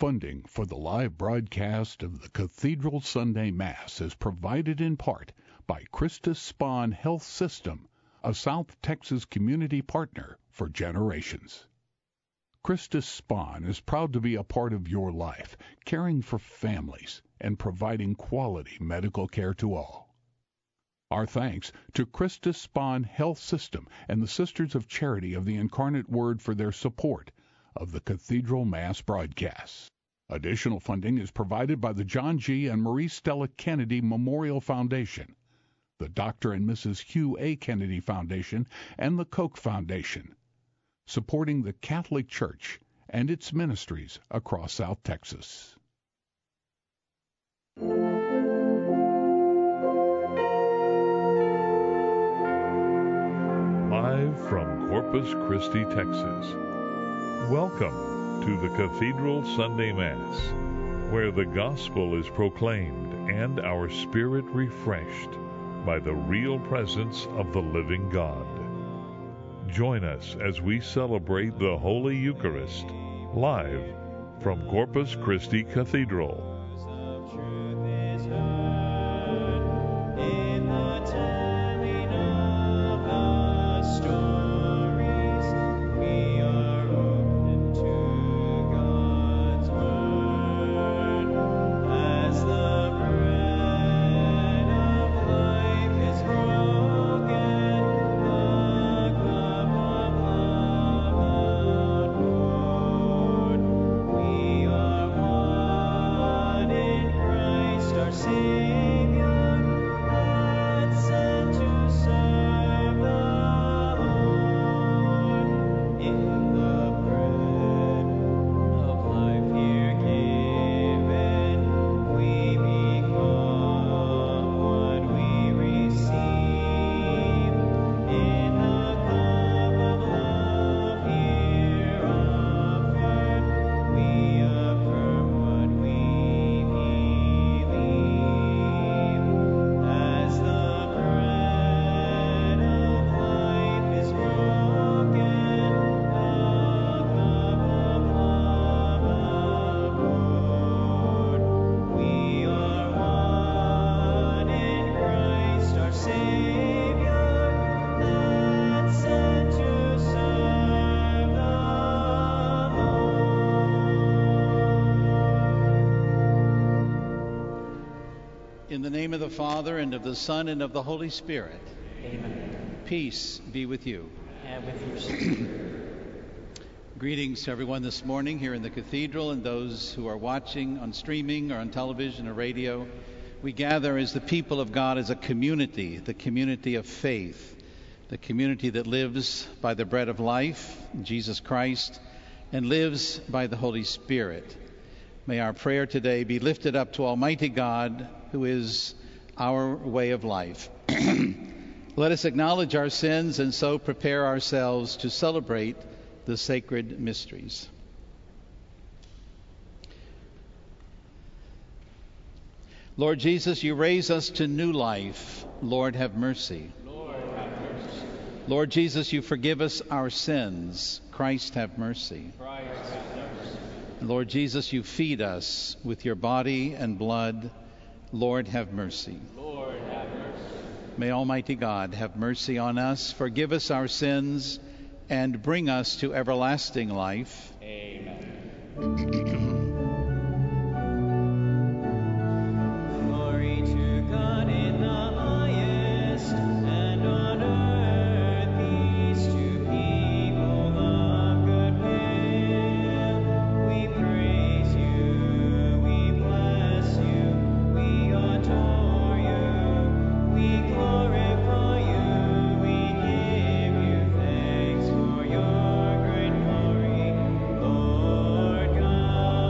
Funding for the live broadcast of the Cathedral Sunday Mass is provided in part by Christus Spohn Health System, a South Texas community partner for generations. Christus Spohn is proud to be a part of your life, caring for families and providing quality medical care to all. Our thanks to Christus Spohn Health System and the Sisters of Charity of the Incarnate Word for their support of the Cathedral Mass broadcasts. Additional funding is provided by the John G. and Marie Stella Kennedy Memorial Foundation, the Dr. and Mrs. Hugh A. Kennedy Foundation, and the Koch Foundation, supporting the Catholic Church and its ministries across South Texas. Live from Corpus Christi, Texas. Welcome to the Cathedral Sunday Mass, where the gospel is proclaimed and our spirit refreshed by the real presence of the living God. Join us as we celebrate the Holy Eucharist, live from Corpus Christi Cathedral. In the name of the Father, and of the Son, and of the Holy Spirit. Amen. Peace be with you. And with your spirit. Greetings to everyone this morning here in the cathedral and those who are watching on streaming or on television or radio. We gather as the people of God, as a community, the community of faith, the community that lives by the bread of life, Jesus Christ, and lives by the Holy Spirit. May our prayer today be lifted up to Almighty God, who is our way of life. Let us acknowledge our sins and so prepare ourselves to celebrate the sacred mysteries. Lord Jesus, you raise us to new life. Lord, have mercy. Lord, have mercy. Lord Jesus, you forgive us our sins. Christ, have mercy. Christ, have mercy. Lord Jesus, you feed us with your body and blood. Lord, have mercy. Lord, have mercy. May Almighty God have mercy on us, forgive us our sins, and bring us to everlasting life. Amen. Glory to God in the highest, and on earth peace to people of good will. We praise you, we bless you, we adore you, we glorify you, we give you thanks for your great glory, Lord God.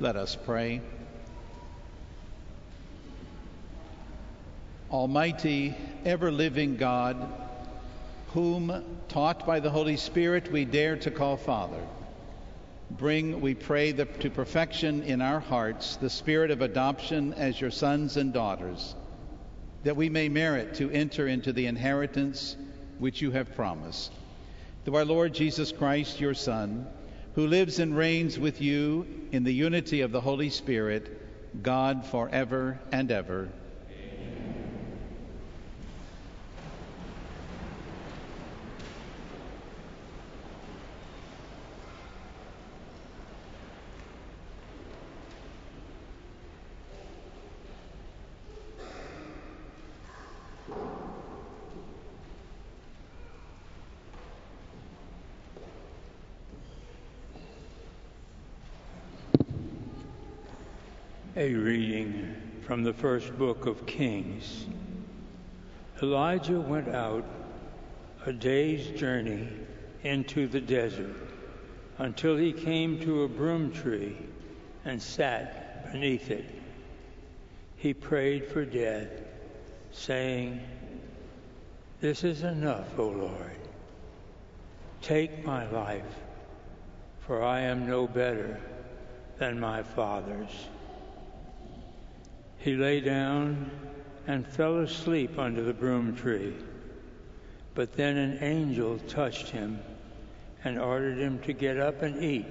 Let us pray. Almighty, ever-living God, whom, taught by the Holy Spirit, we dare to call Father, bring, we pray, to perfection in our hearts the spirit of adoption as your sons and daughters, that we may merit to enter into the inheritance which you have promised. Through our Lord Jesus Christ, your Son, who lives and reigns with you in the unity of the Holy Spirit, God forever and ever. A reading from the first book of Kings. Elijah went out a day's journey into the desert until he came to a broom tree and sat beneath it. He prayed for death, saying, "This is enough, O Lord. Take my life, for I am no better than my fathers." He lay down and fell asleep under the broom tree. But then an angel touched him and ordered him to get up and eat.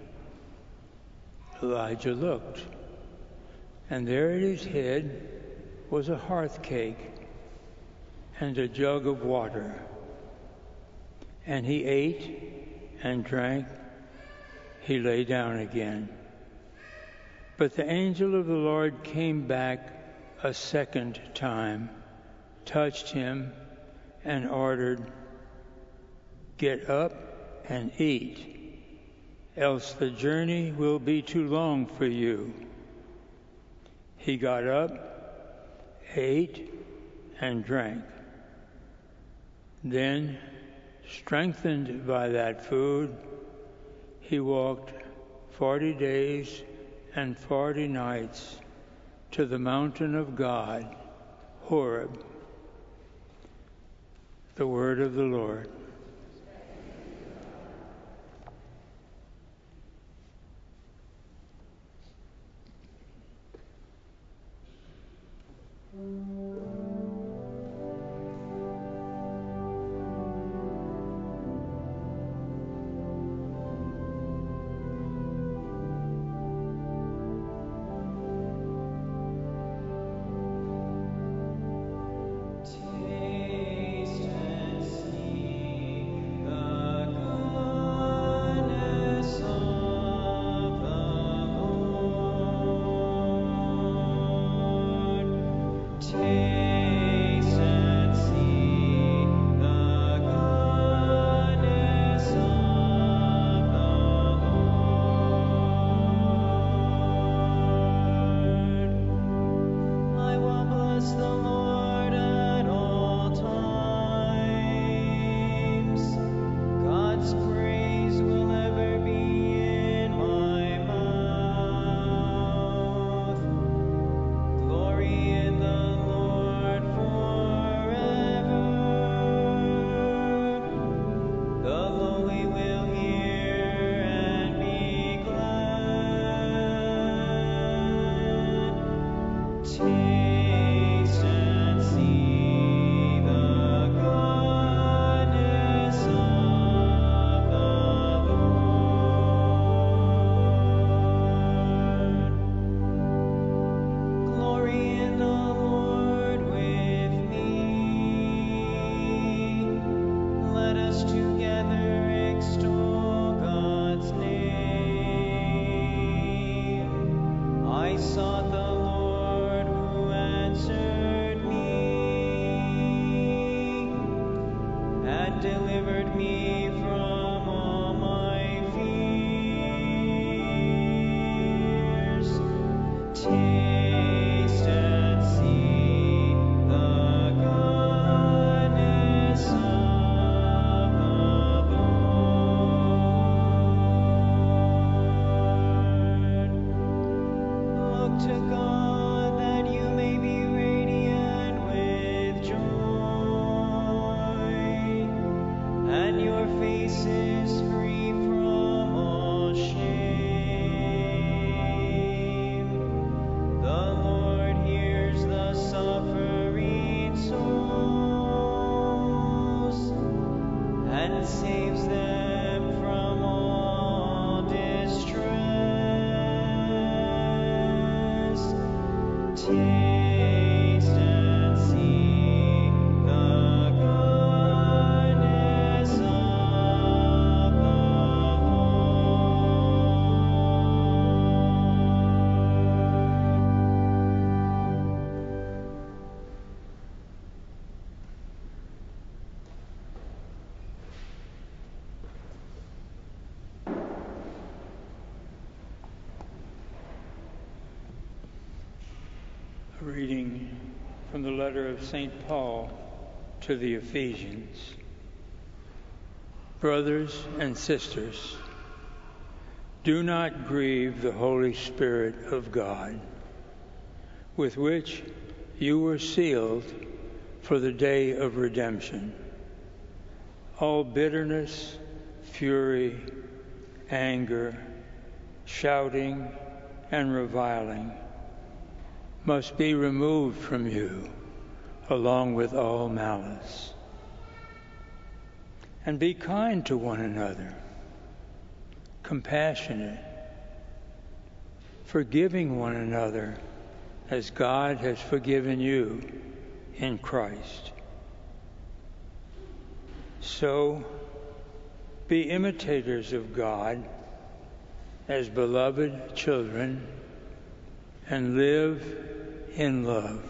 Elijah looked, and there at his head was a hearth cake and a jug of water. And he ate and drank. He lay down again. But the angel of the Lord came back a second time, touched him, and ordered, "Get up and eat, else the journey will be too long for you." He got up, ate, and drank. Then, strengthened by that food, he walked 40 days and 40 nights to the mountain of God, Horeb. The word of the Lord. Taste and see Taste and see the goodness of the A reading from the letter of St. Paul to the Ephesians. Brothers and sisters, do not grieve the Holy Spirit of God, with which you were sealed for the day of redemption. All bitterness, fury, anger, shouting, and reviling must be removed from you, along with all malice. And be kind to one another, compassionate, forgiving one another as God has forgiven you in Christ. So, be imitators of God as beloved children and live in love,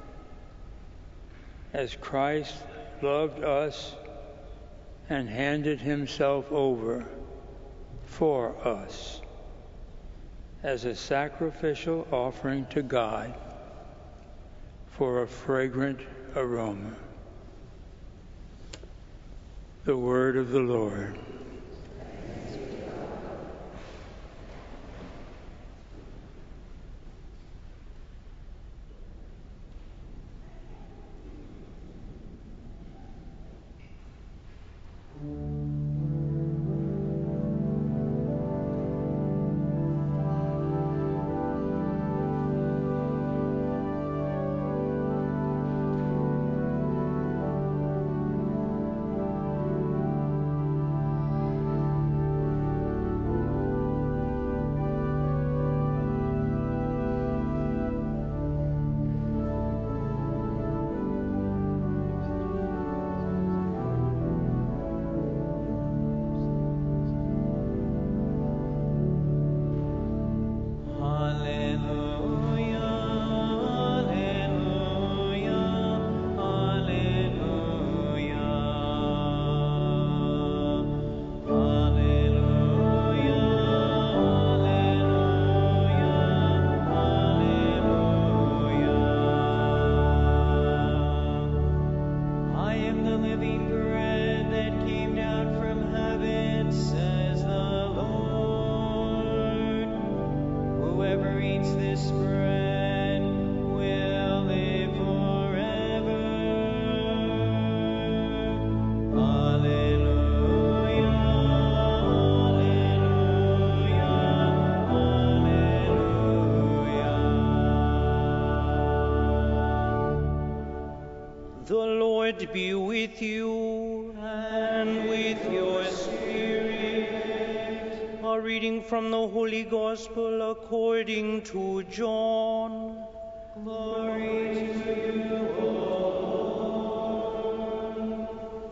as Christ loved us and handed himself over for us as a sacrificial offering to God for a fragrant aroma. The word of the Lord. The Lord be with you and with your spirit. A reading from the Holy Gospel according to John. Glory to you, O Lord.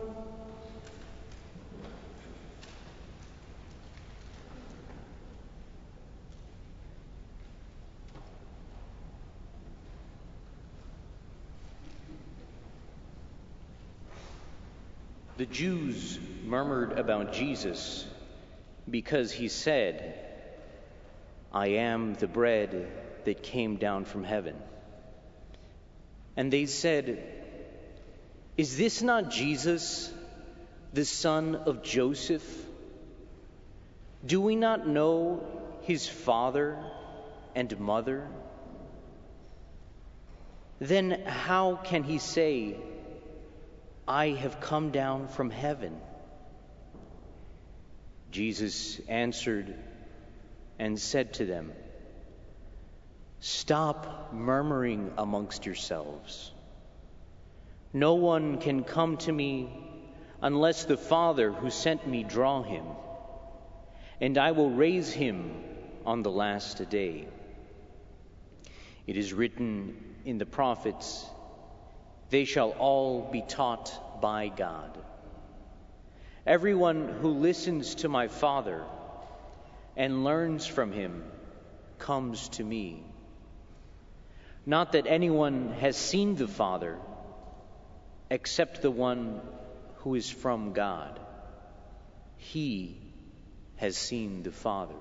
The Jews murmured about Jesus because he said, "I am the bread that came down from heaven." And they said, "Is this not Jesus, the son of Joseph? Do we not know his father and mother? Then how can he say, 'I have come down from heaven'?" Jesus answered and said to them, "Stop murmuring amongst yourselves. No one can come to me unless the Father who sent me draw him, and I will raise him on the last day. It is written in the prophets, "They shall all be taught by God." Everyone who listens to my Father and learns from him comes to me. Not that anyone has seen the Father except the one who is from God. He has seen the Father.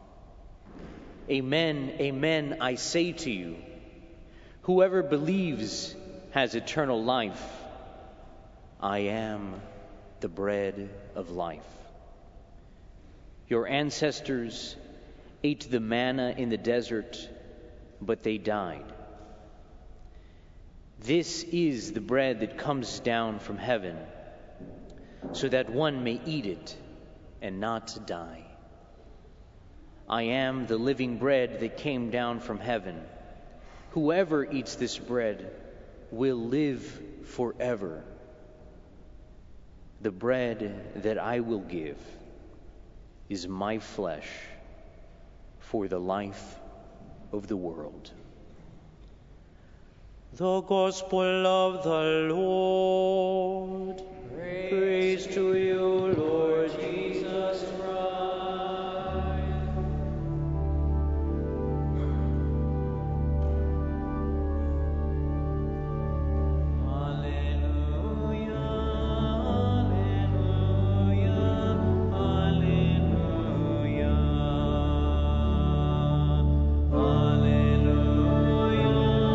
Amen, amen, I say to you, whoever believes has eternal life. I am the bread of life. Your ancestors ate the manna in the desert, but they died. This is the bread that comes down from heaven, so that one may eat it and not die. I am the living bread that came down from heaven. Whoever eats this bread will live forever. The bread that I will give is my flesh for the life of the world. The Gospel of the Lord. Praise to you, Lord Jesus Christ. Alleluia, alleluia, alleluia. Alleluia,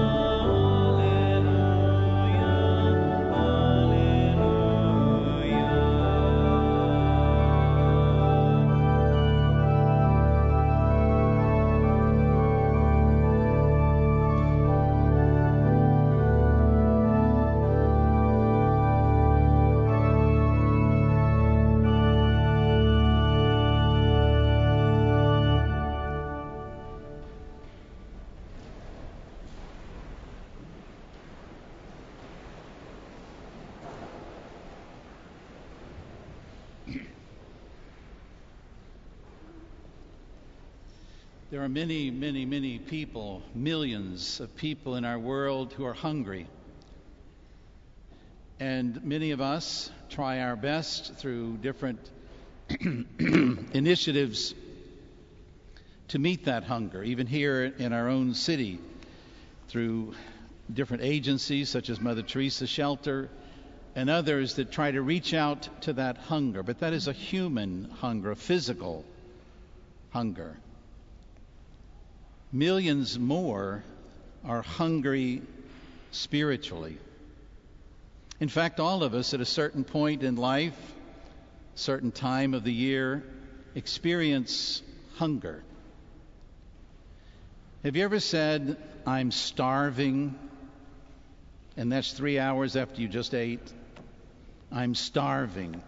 There are many, many, many people, millions of people in our world who are hungry. And many of us try our best through different initiatives to meet that hunger, even here in our own city, through different agencies such as Mother Teresa Shelter and others that try to reach out to that hunger. But that is a human hunger, a physical hunger. Millions more are hungry spiritually. In fact, all of us at a certain point in life, certain time of the year, experience hunger. Have you ever said, "I'm starving," and that's 3 hours after you just ate? I'm starving.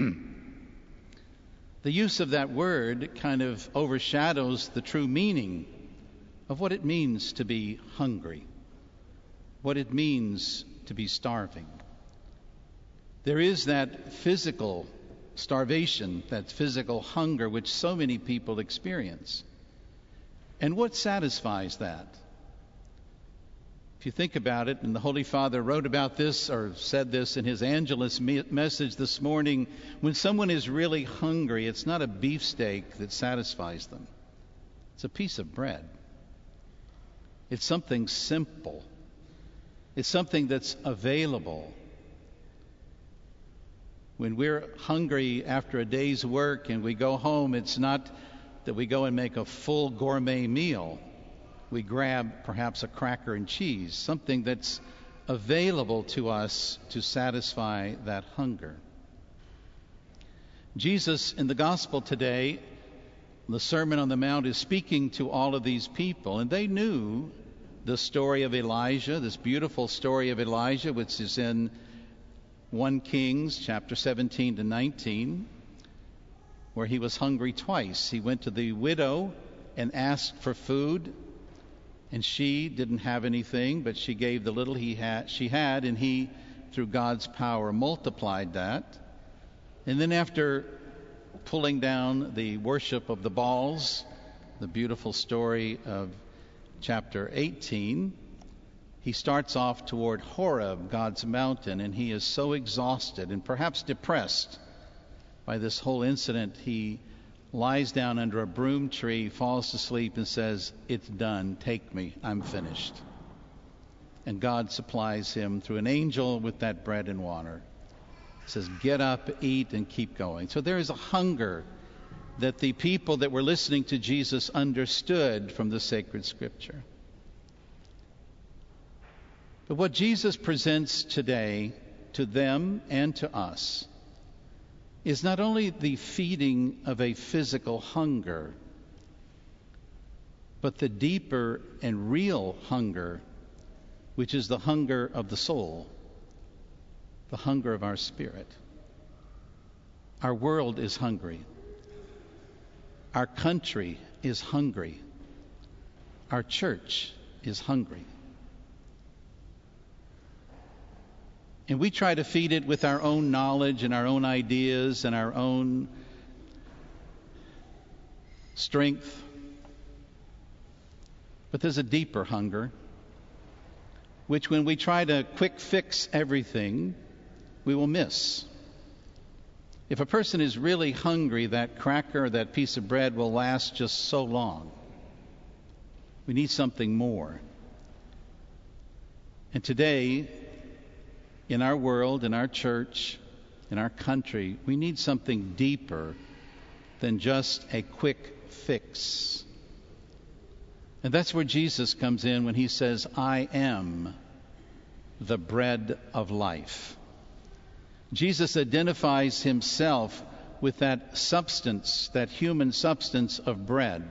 The use of that word kind of overshadows the true meaning of what it means to be hungry, what it means to be starving. There is that physical starvation, that physical hunger which so many people experience. And what satisfies that? If you think about it, and the Holy Father wrote about this or said this in his Angelus message this morning, when someone is really hungry, it's not a beefsteak that satisfies them. It's a piece of bread. It's something simple. It's something that's available. When we're hungry after a day's work and we go home, it's not that we go and make a full gourmet meal. We grab perhaps a cracker and cheese, something that's available to us to satisfy that hunger. Jesus in the gospel today, the Sermon on the Mount, is speaking to all of these people, and they knew the story of Elijah, this beautiful story of Elijah, which is in 1 Kings chapter 17 to 19, where he was hungry twice. He went to the widow and asked for food, and she didn't have anything, but she gave the little she had, and he, through God's power, multiplied that. And then after pulling down the worship of the Baals, the beautiful story of chapter 18, he starts off toward Horeb, God's mountain, and he is so exhausted and perhaps depressed by this whole incident, he lies down under a broom tree, falls asleep, and says, "It's done. Take me. I'm finished." And God supplies him through an angel with that bread and water. He says, "Get up, eat, and keep going." So there is a hunger that the people that were listening to Jesus understood from the sacred scripture. But what Jesus presents today to them and to us is not only the feeding of a physical hunger, but the deeper and real hunger, which is the hunger of the soul, the hunger of our spirit. Our world is hungry. Our country is hungry. Our church is hungry. And we try to feed it with our own knowledge and our own ideas and our own strength. But there's a deeper hunger, which when we try to quick fix everything, we will miss. If a person is really hungry, that cracker or that piece of bread will last just so long. We need something more. And today, in our world, in our church, in our country, we need something deeper than just a quick fix. And that's where Jesus comes in when he says, "I am the bread of life." Jesus identifies himself with that substance, that human substance of bread.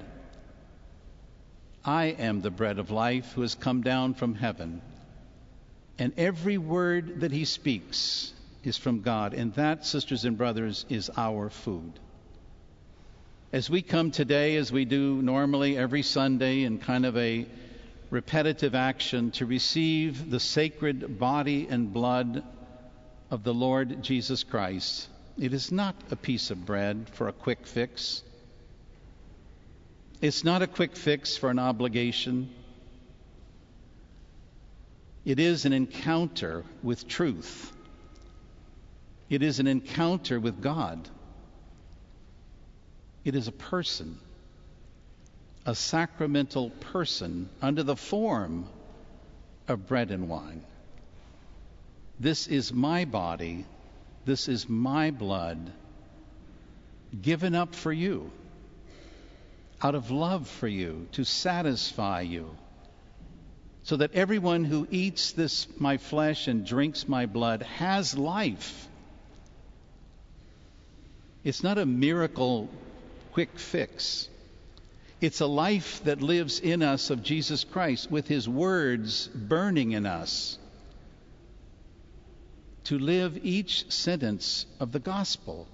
"I am the bread of life who has come down from heaven." And every word that he speaks is from God. And that, sisters and brothers, is our food. As we come today, as we do normally every Sunday in kind of a repetitive action to receive the sacred body and blood of the Lord Jesus Christ, it is not a piece of bread for a quick fix. It's not a quick fix for an obligation. It is an encounter with truth. It is an encounter with God. It is a person, a sacramental person under the form of bread and wine. This is my body, this is my blood, given up for you, out of love for you, to satisfy you, so that everyone who eats this my flesh and drinks my blood has life. It's not a miracle quick fix. It's a life that lives in us of Jesus Christ, with his words burning in us, to live each sentence of the gospel.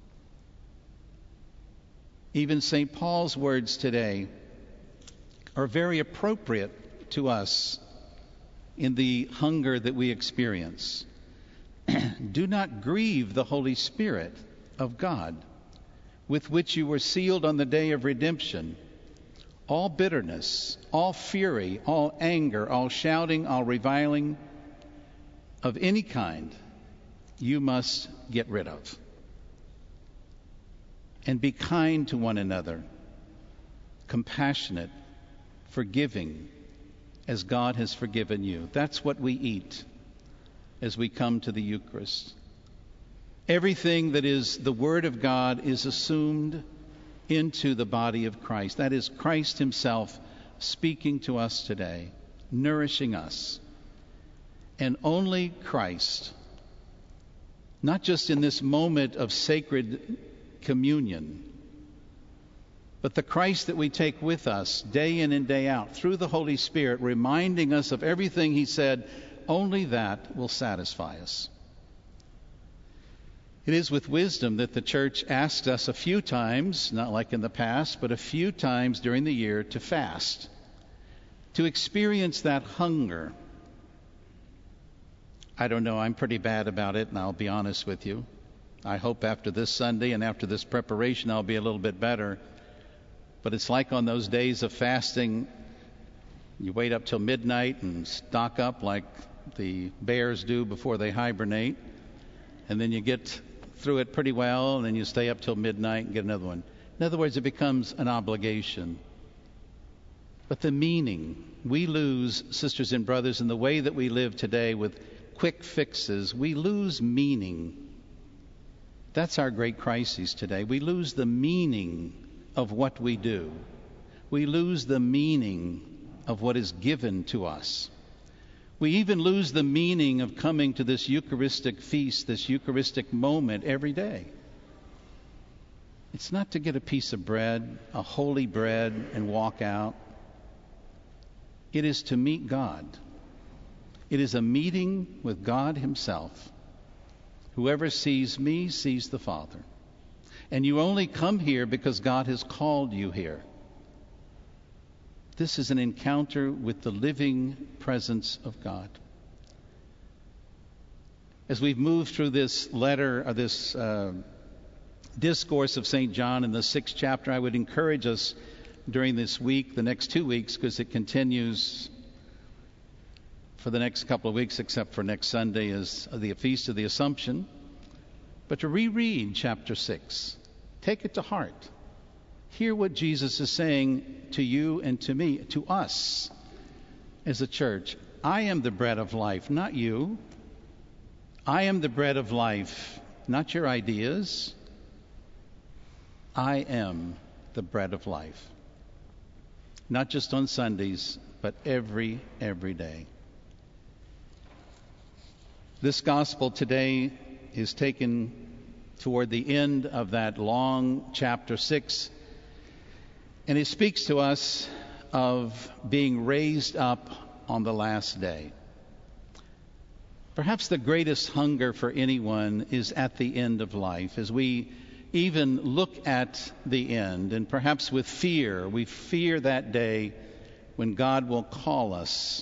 Even St. Paul's words today are very appropriate to us in the hunger that we experience. Do not grieve the Holy Spirit of God, with which you were sealed on the day of redemption. All bitterness, all fury, all anger, all shouting, all reviling of any kind, you must get rid of. And be kind to one another, compassionate, forgiving, as God has forgiven you. That's what we eat as we come to the Eucharist. Everything that is the Word of God is assumed into the body of Christ. That is Christ himself speaking to us today, nourishing us. And only Christ, not just in this moment of sacred communion, but the Christ that we take with us day in and day out through the Holy Spirit, reminding us of everything he said, only that will satisfy us. It is with wisdom that the Church asks us a few times, not like in the past, but a few times during the year to fast, to experience that hunger. I don't know, I'm pretty bad about it, and I'll be honest with you. I hope after this Sunday and after this preparation I'll be a little bit better. But it's like on those days of fasting, You wait up till midnight and stock up like the bears do before they hibernate, and then you get through it pretty well, and then you stay up till midnight and get another one. In other words, it becomes an obligation. But the meaning, we lose, sisters and brothers, in the way that we live today with quick fixes, we lose meaning. That's our great crisis today. We lose the meaning of what we do. We lose the meaning of what is given to us. We even lose the meaning of coming to this Eucharistic feast, this Eucharistic moment every day. It's not to get a piece of bread, a holy bread, and walk out. It is to meet God. It is a meeting with God Himself. Whoever sees me sees the Father. And you only come here because God has called you here. This is an encounter with the living presence of God. As we've moved through this letter, or this discourse of St. John in the 6th chapter, I would encourage us during this week, the next 2 weeks, because it continues for the next couple of weeks, except for next Sunday is the Feast of the Assumption, but to reread chapter 6. Take it to heart. Hear what Jesus is saying to you and to me, to us as a church. I am the bread of life, not you. I am the bread of life, not your ideas. I am the bread of life. Not just on Sundays, but every day. This gospel today is taken toward the end of that long chapter 6, and it speaks to us of being raised up on the last day. Perhaps the greatest hunger for anyone is at the end of life, as we even look at the end, and perhaps with fear, we fear that day when God will call us.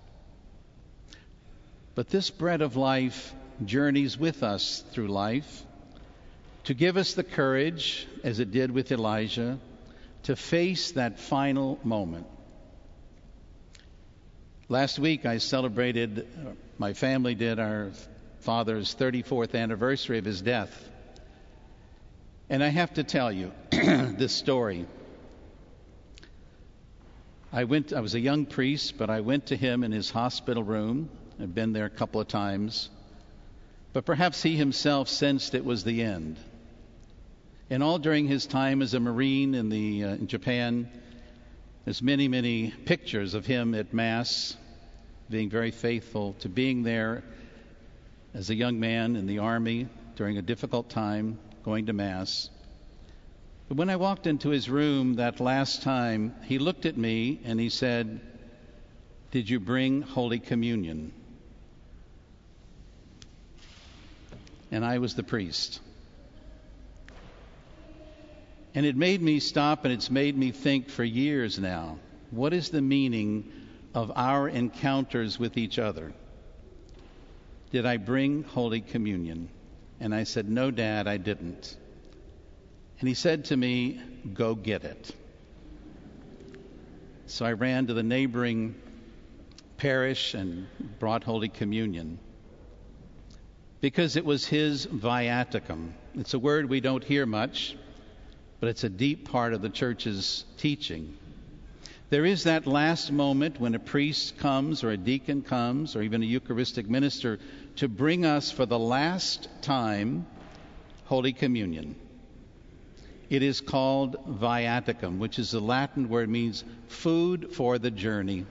But this bread of life journeys with us through life to give us the courage, as it did with Elijah, to face that final moment. Last week I celebrated, my family did, our father's 34th anniversary of his death. And I have to tell you this story. I was a young priest, but I went to him in his hospital room. I've been there a couple of times. But perhaps he himself sensed it was the end. And all during his time as a Marine in Japan, there's many pictures of him at Mass, being very faithful to being there as a young man in the Army during a difficult time, going to Mass. But when I walked into his room that last time, he looked at me and he said, "Did you bring Holy Communion?" And I was the priest. And it made me stop, and it's made me think for years now, what is the meaning of our encounters with each other? Did I bring Holy Communion? And I said, "No, Dad, I didn't." And he said to me, "Go get it." So I ran to the neighboring parish and brought Holy Communion, because it was his viaticum. It's a word we don't hear much, but it's a deep part of the church's teaching. There is that last moment when a priest comes, or a deacon comes, or even a Eucharistic minister, to bring us for the last time Holy Communion. It is called viaticum, which is a Latin word, means food for the journey,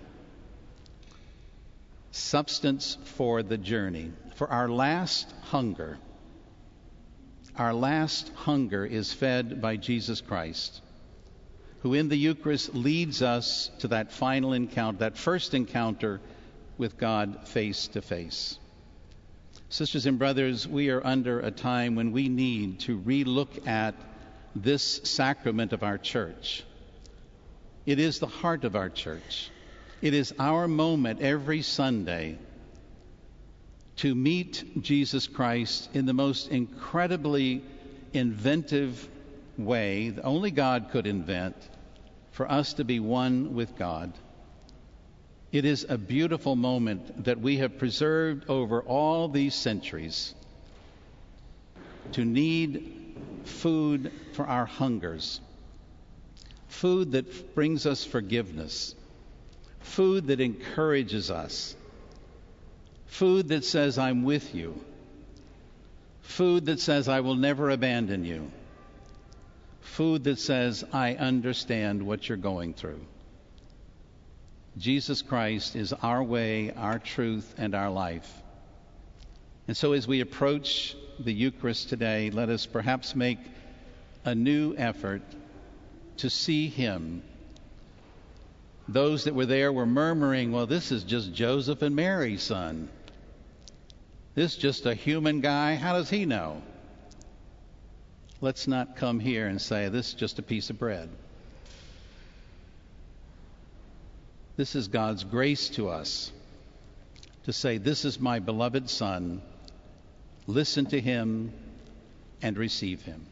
substance for the journey, for our last hunger. Our last hunger is fed by Jesus Christ, who in the Eucharist leads us to that final encounter, that first encounter with God face to face. Sisters and brothers, we are under a time when we need to relook at this sacrament of our church. It is the heart of our church. It is our moment every Sunday to meet Jesus Christ in the most incredibly inventive way that only God could invent, for us to be one with God. It is a beautiful moment that we have preserved over all these centuries to need food for our hungers, food that brings us forgiveness, food that encourages us, food that says, I'm with you, food that says, I will never abandon you, food that says, I understand what you're going through. Jesus Christ is our way, our truth, and our life. And so as we approach the Eucharist today, let us perhaps make a new effort to see him. Those that were there were murmuring, well, this is just Joseph and Mary's son. This is just a human guy. How does he know? Let's not come here and say, this is just a piece of bread. This is God's grace to us to say, this is my beloved Son. Listen to him and receive him.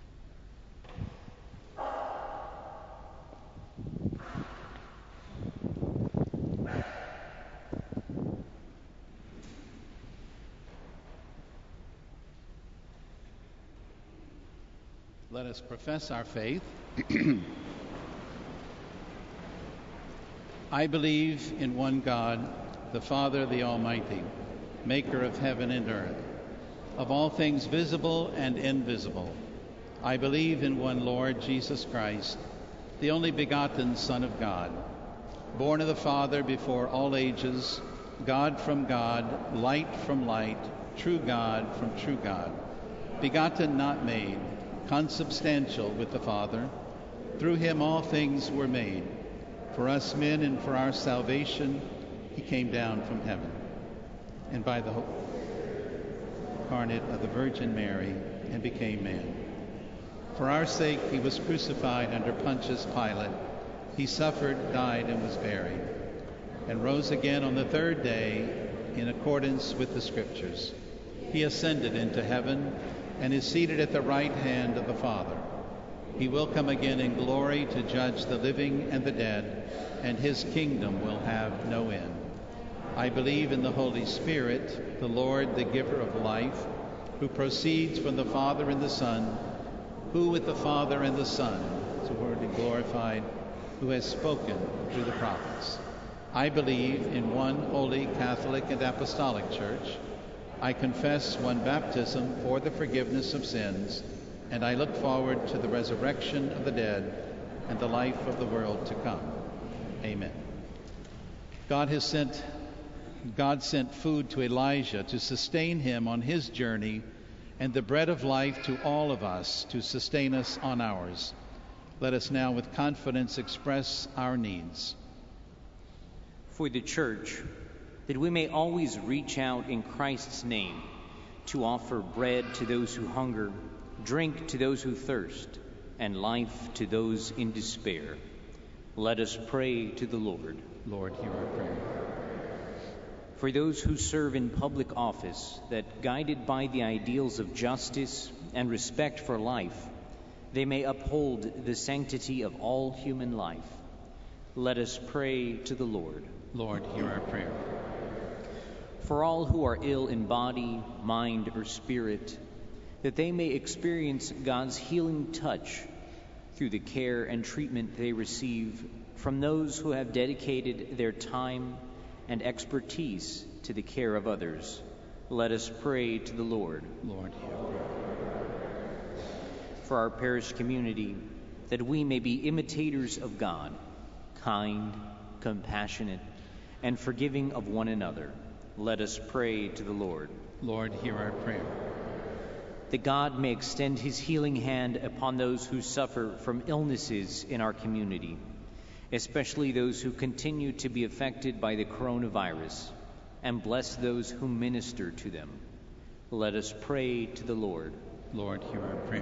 Let us profess our faith. I believe in one God, the Father, the Almighty, maker of heaven and earth, of all things visible and invisible. I believe in one Lord Jesus Christ, the only begotten Son of God, born of the Father before all ages, God from God, light from light, true God from true God, begotten, not made, consubstantial with the Father. Through him all things were made. For us men and for our salvation, he came down from heaven. And by the Holy Incarnate of the Virgin Mary, and became man. For our sake he was crucified under Pontius Pilate. He suffered, died, and was buried, and rose again on the third day in accordance with the Scriptures. He ascended into heaven and is seated at the right hand of the Father. He will come again in glory to judge the living and the dead, and his kingdom will have no end. I believe in the Holy Spirit, the Lord, the giver of life, who proceeds from the Father and the Son, who with the Father and the Son is already glorified, who has spoken through the prophets. I believe in one holy Catholic and Apostolic Church. I confess one baptism for the forgiveness of sins, and I look forward to the resurrection of the dead and the life of the world to come. Amen. God sent food to Elijah to sustain him on his journey, and the bread of life to all of us to sustain us on ours. Let us now with confidence express our needs. For the Church, that we may always reach out in Christ's name to offer bread to those who hunger, drink to those who thirst, and life to those in despair. Let us pray to the Lord. Lord, hear our prayer. For those who serve in public office, that guided by the ideals of justice and respect for life, they may uphold the sanctity of all human life. Let us pray to the Lord. Lord, hear our prayer. For all who are ill in body, mind, or spirit, that they may experience God's healing touch through the care and treatment they receive from those who have dedicated their time and expertise to the care of others. Let us pray to the Lord. Lord, hear our prayer. For our parish community, that we may be imitators of God, kind, compassionate, and forgiving of one another. Let us pray to the Lord. Lord, hear our prayer. That God may extend his healing hand upon those who suffer from illnesses in our community, especially those who continue to be affected by the coronavirus, and bless those who minister to them. Let us pray to the Lord. Lord, hear our prayer.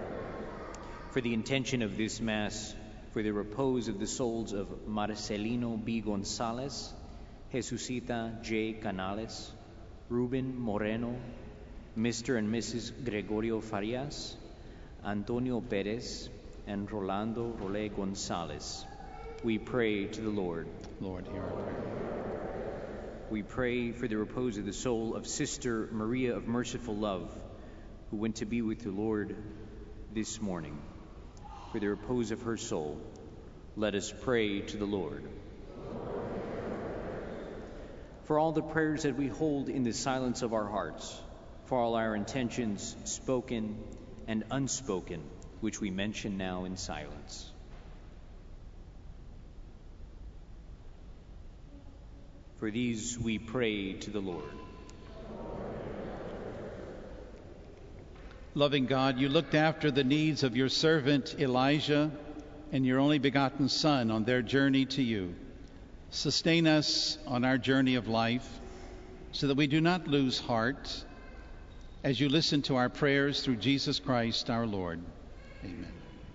For the intention of this Mass, for the repose of the souls of Marcelino B. Gonzalez, Jesusita J. Canales, Ruben Moreno, Mr. and Mrs. Gregorio Farias, Antonio Perez, and Rolando Rolé Gonzalez. We pray to the Lord. Lord, hear our prayer. We pray for the repose of the soul of Sister Maria of Merciful Love, who went to be with the Lord this morning. For the repose of her soul, let us pray to the Lord. For all the prayers that we hold in the silence of our hearts, for all our intentions, spoken and unspoken, which we mention now in silence. For these we pray to the Lord. Loving God, you looked after the needs of your servant Elijah and your only begotten Son on their journey to you. Sustain us on our journey of life so that we do not lose heart as you listen to our prayers through Jesus Christ our Lord. Amen.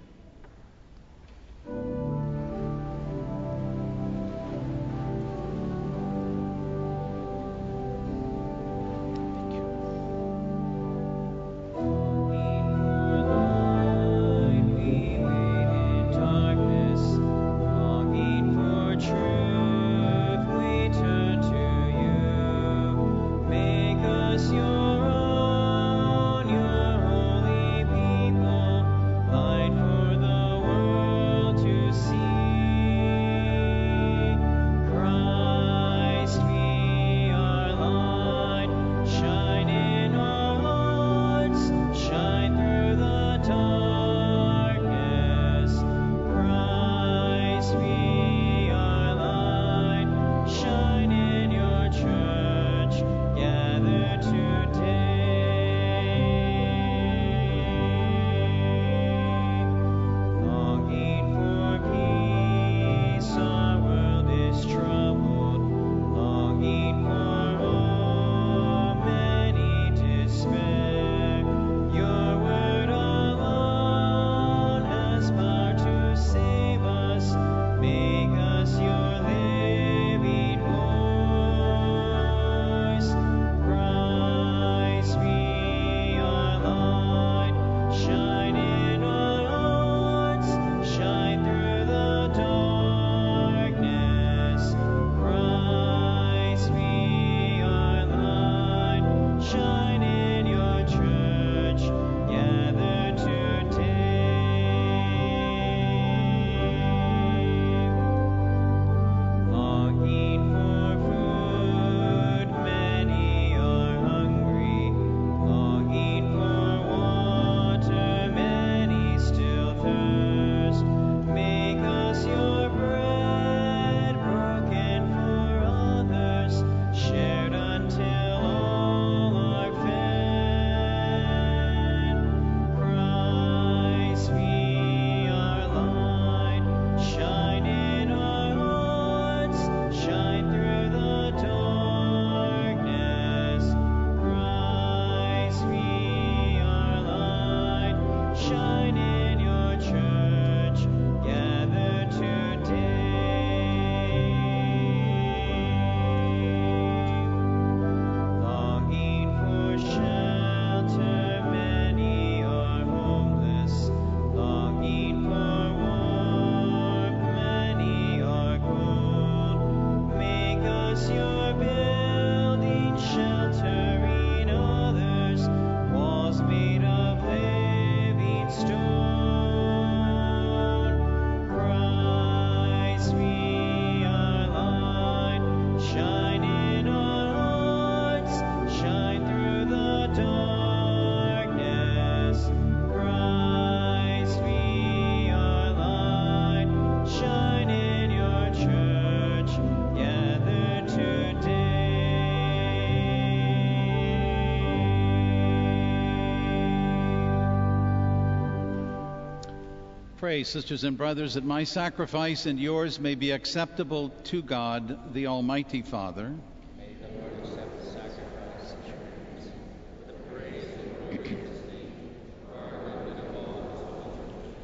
Pray, sisters and brothers, that my sacrifice and yours may be acceptable to God, the Almighty Father. May the Lord accept the sacrifice for the praise and glory of his name, for our good and of all.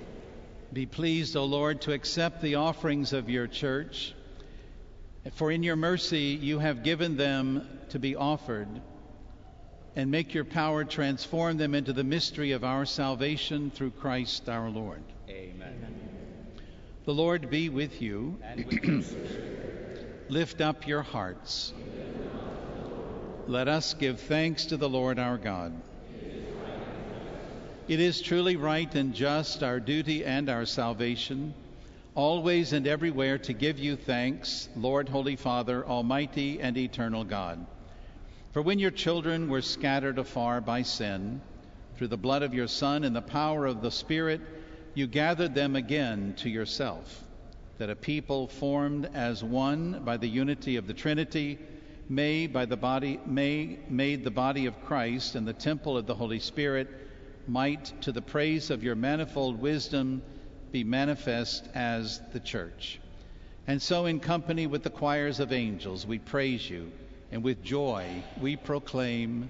Be pleased, O Lord, to accept the offerings of your church, for in your mercy you have given them to be offered, and make your power transform them into the mystery of our salvation through Christ our Lord. Amen. The Lord be with you. And with your spirit. Lift up your hearts. Let us give thanks to the Lord our God. It is truly right and just, our duty and our salvation, always and everywhere to give you thanks, Lord, Holy Father, Almighty and eternal God. For when your children were scattered afar by sin, through the blood of your Son and the power of the Spirit, you gathered them again to yourself, that a people formed as one by the unity of the Trinity made the body of Christ and the temple of the Holy Spirit might, to the praise of your manifold wisdom, be manifest as the church. And so in company with the choirs of angels we praise you, and with joy we proclaim,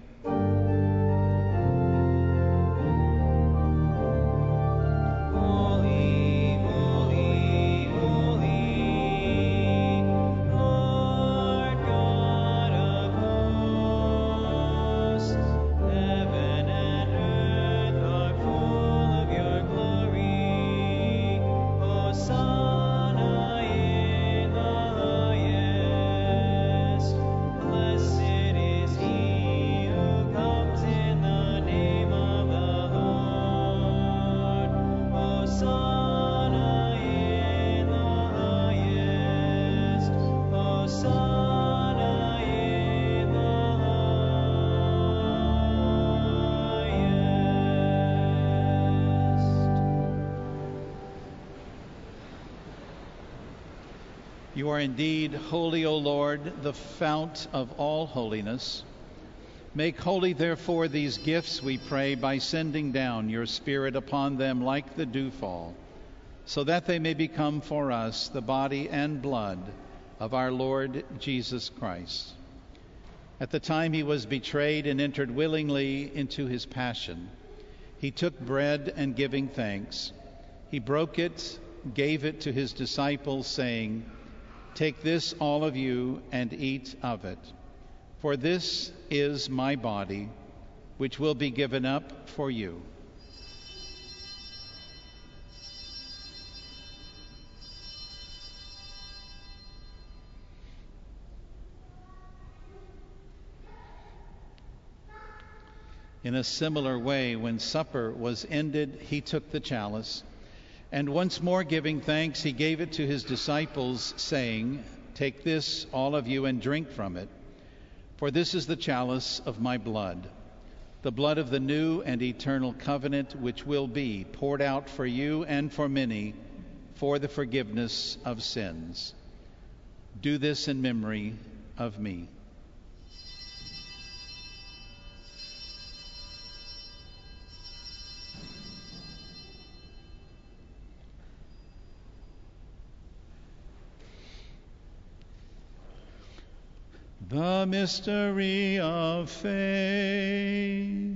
You are indeed holy, O Lord, the fount of all holiness. Make holy, therefore, these gifts, we pray, by sending down your Spirit upon them like the dewfall, so that they may become for us the body and blood of our Lord Jesus Christ. At the time he was betrayed and entered willingly into his passion, he took bread and, giving thanks, he broke it, gave it to his disciples, saying, "Take this, all of you, and eat of it. For this is my body, which will be given up for you." In a similar way, when supper was ended, he took the chalice, and once more giving thanks, he gave it to his disciples, saying, "Take this, all of you, and drink from it. For this is the chalice of my blood, the blood of the new and eternal covenant, which will be poured out for you and for many for the forgiveness of sins. Do this in memory of me." The mystery of faith.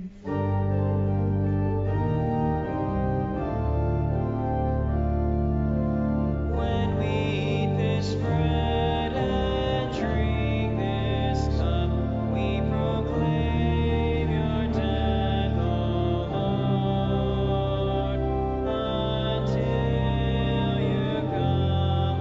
When we eat this bread and drink this cup, we proclaim your death, O Lord, until you come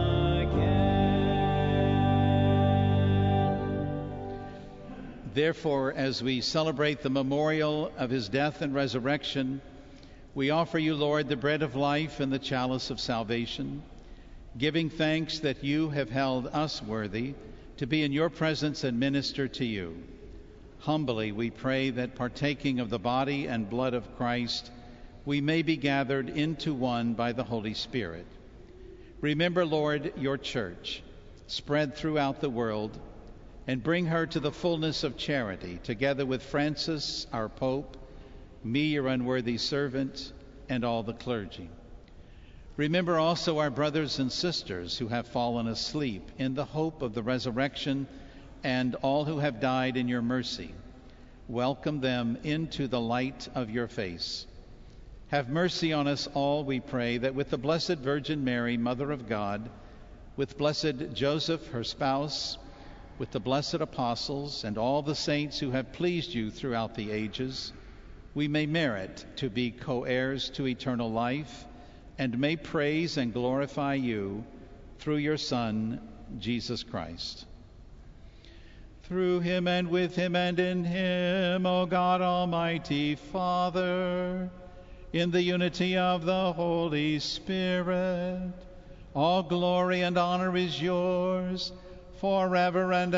again. Therefore, as we celebrate the memorial of his death and resurrection, we offer you, Lord, the bread of life and the chalice of salvation, giving thanks that you have held us worthy to be in your presence and minister to you. Humbly we pray that, partaking of the body and blood of Christ, we may be gathered into one by the Holy Spirit. Remember, Lord, your church, spread throughout the world, and bring her to the fullness of charity, together with Francis, our Pope, me, your unworthy servant, and all the clergy. Remember also our brothers and sisters who have fallen asleep in the hope of the resurrection, and all who have died in your mercy. Welcome them into the light of your face. Have mercy on us all, we pray, that with the Blessed Virgin Mary, Mother of God, with blessed Joseph, her spouse, with the blessed apostles and all the saints who have pleased you throughout the ages, we may merit to be co-heirs to eternal life and may praise and glorify you through your Son, Jesus Christ. Through him and with him and in him, O God, Almighty Father, in the unity of the Holy Spirit, all glory and honor is yours forever and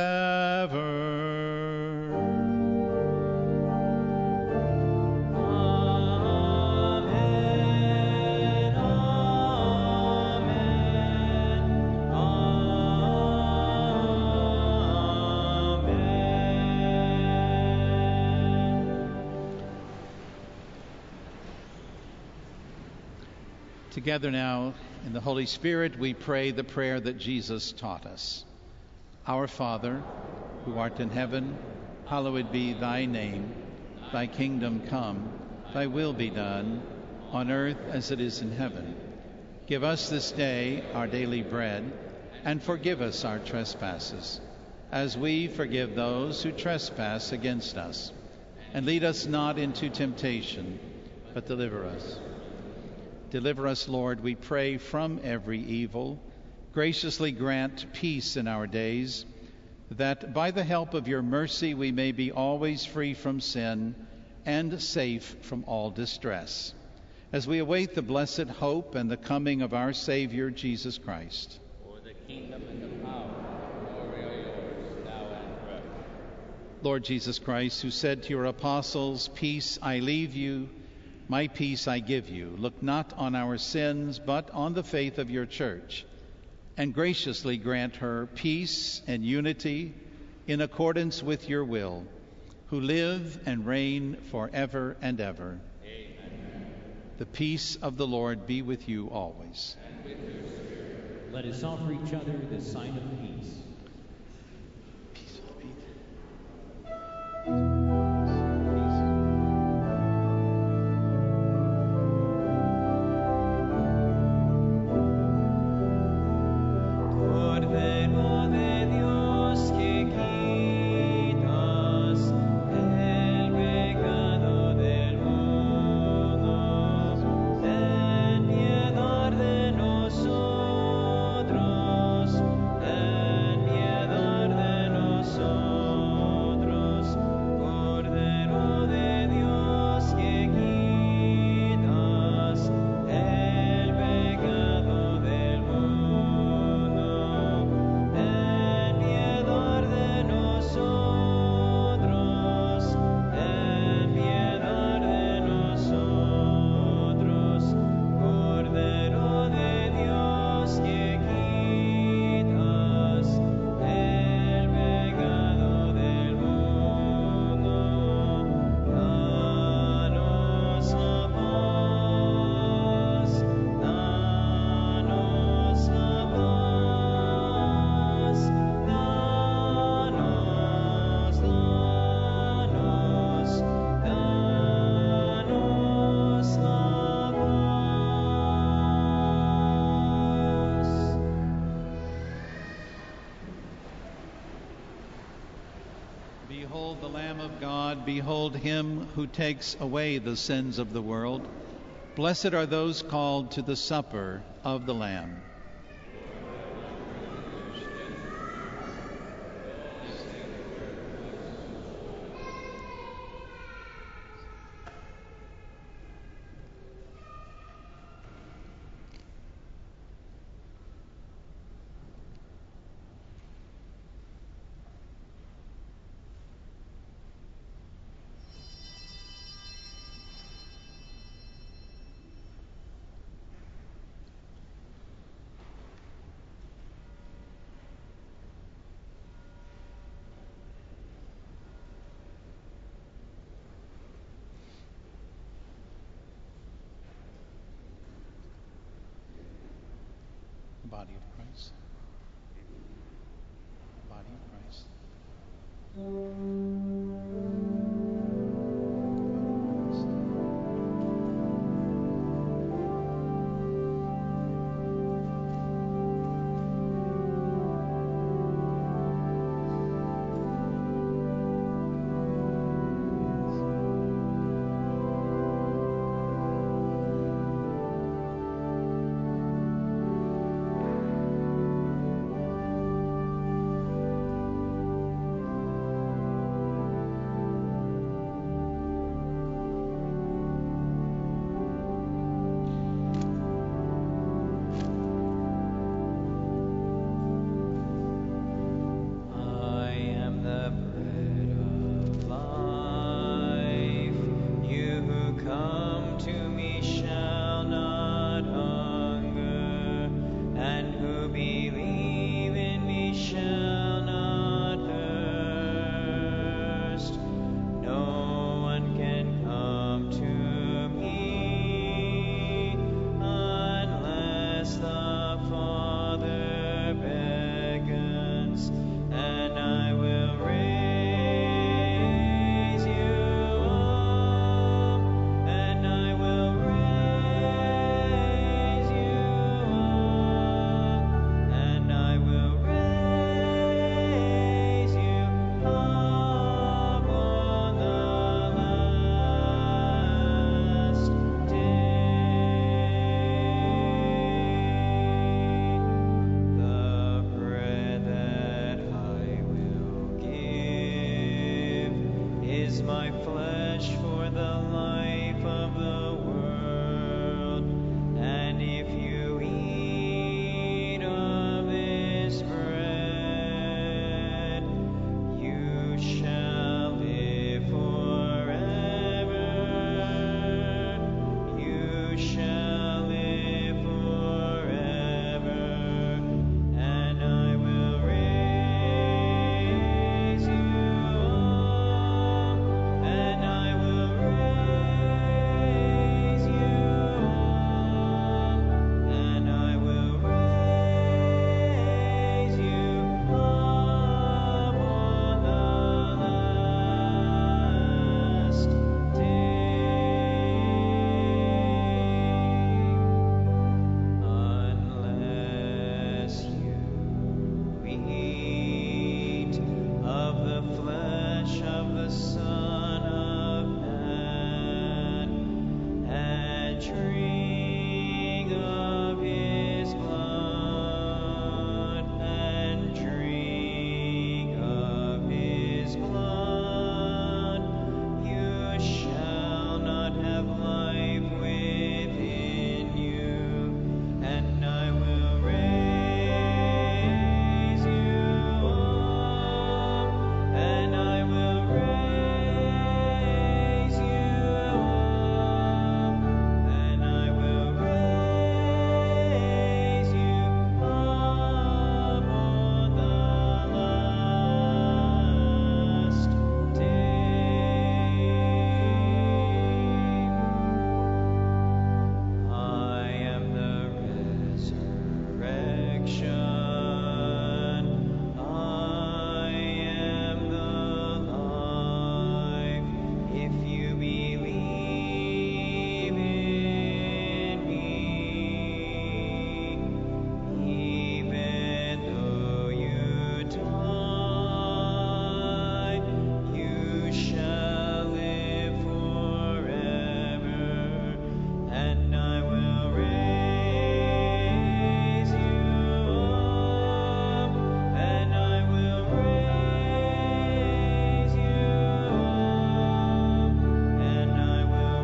ever. Together now, in the Holy Spirit, we pray the prayer that Jesus taught us. Our Father, who art in heaven, hallowed be thy name. Thy kingdom come, thy will be done, on earth as it is in heaven. Give us this day our daily bread, and forgive us our trespasses, as we forgive those who trespass against us. And lead us not into temptation, but deliver us. Deliver us, Lord, we pray, from every evil. Graciously grant peace in our days, that by the help of your mercy we may be always free from sin and safe from all distress, as we await the blessed hope and the coming of our Savior, Jesus Christ. For the kingdom and the power and the glory are yours, now and forever. Lord Jesus Christ, who said to your apostles, "Peace I leave you, my peace I give you," look not on our sins, but on the faith of your church, and graciously grant her peace and unity in accordance with your will, who live and reign forever and ever. Amen. The peace of the Lord be with you always. And with your spirit. Let us offer each other the sign of peace. Peace be. Behold the Lamb of God, behold him who takes away the sins of the world. Blessed are those called to the supper of the Lamb. The body of Christ. The body of Christ. as the Father beckons, and I will raise you up, and I will raise you up, and I will raise you up on the last day. The bread that I will give is my flesh for the life of the world. And if you eat of this bread, you shall live forever. You shall live forever. And I will raise you up, and I will raise you up, and I will raise you up on the last unless you eat of the flesh of the Son of Man and drink of his blood and drink of his blood, you shall not have life within you, and I will raise you up, and I will raise you up, and I will raise you up on the last day. I am the resurrection. I am the life. If you believe in me, even though you die, you shall live forever, and I will raise you up, and I will raise you up, and I will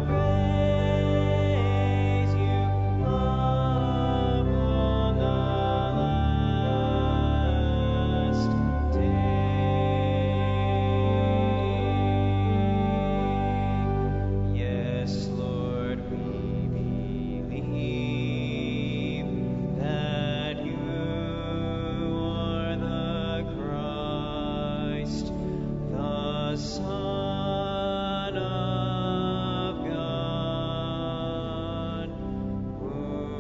raise you up on the last day. Yes, Lord, we believe that you are the Christ, the Son of God, who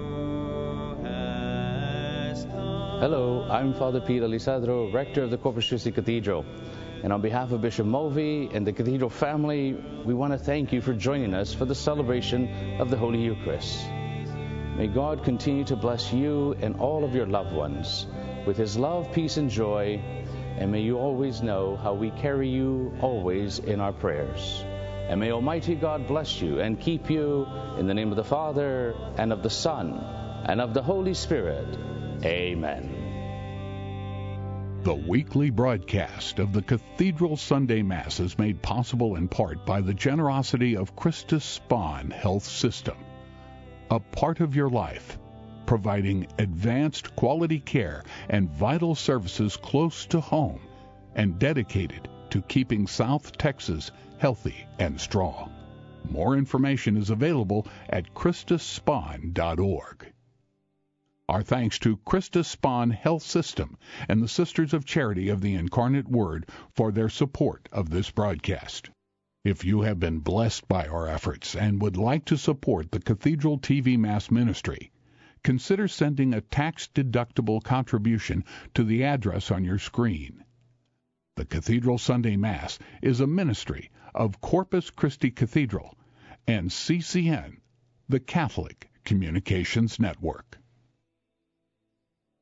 has come. Hello, I'm Father Peter Lisadro, rector of the Corpus Christi Cathedral. And on behalf of Bishop Mulvey and the Cathedral family, we want to thank you for joining us for the celebration of the Holy Eucharist. May God continue to bless you and all of your loved ones with his love, peace, and joy, and may you always know how we carry you always in our prayers. And may Almighty God bless you and keep you in the name of the Father, and of the Son, and of the Holy Spirit. Amen. The weekly broadcast of the Cathedral Sunday Mass is made possible in part by the generosity of Christus Spohn Health System, a part of your life, providing advanced quality care and vital services close to home, and dedicated to keeping South Texas healthy and strong. More information is available at ChristusSpohn.org. Our thanks to Christus Spohn Health System and the Sisters of Charity of the Incarnate Word for their support of this broadcast. If you have been blessed by our efforts and would like to support the Cathedral TV Mass Ministry, consider sending a tax-deductible contribution to the address on your screen. The Cathedral Sunday Mass is a ministry of Corpus Christi Cathedral and CCN, the Catholic Communications Network.